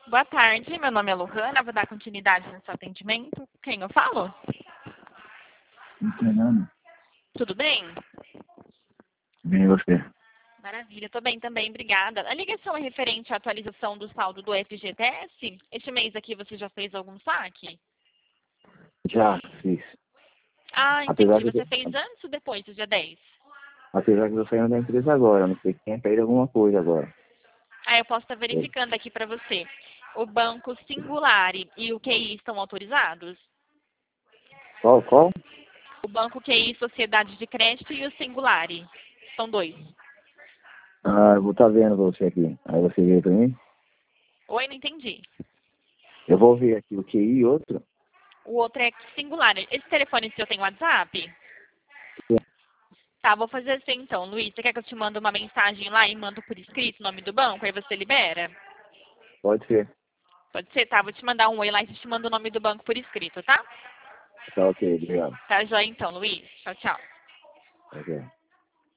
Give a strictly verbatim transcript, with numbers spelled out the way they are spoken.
Boa tarde, meu nome é Lohana, vou dar continuidade no seu atendimento. Quem eu falo? Fernando, Tudo bem? bem você. Maravilha, tô bem também, obrigada. A ligação é referente à atualização do saldo do F G T S? Este mês aqui você já fez algum saque? Já fiz. Ah, Apesar entendi. de, Você fez antes ou depois do dia dez? apesar de eu saindo da empresa agora, não sei se tenha caído alguma coisa agora. Ah, eu posso estar É. verificando aqui para você. O Banco Singulari e o Q I estão autorizados? Qual, qual? O Banco Q I Sociedade de Crédito e o Singulari. São dois. Ah, eu vou estar vendo você aqui. Aí você vê pra mim. Oi, não entendi. Eu vou ver aqui o Q I e outro. O outro é Singulari. Esse telefone seu tem WhatsApp? Tá, vou fazer assim então, Luiz. Você quer que eu te mande uma mensagem lá e mando por escrito o nome do banco? Aí você libera? Pode ser. Pode ser, tá? Vou te mandar um oi lá e te mando o nome do banco por escrito, tá? Tá ok, obrigado. Tá joia então, Luiz. Tchau, tchau. Ok.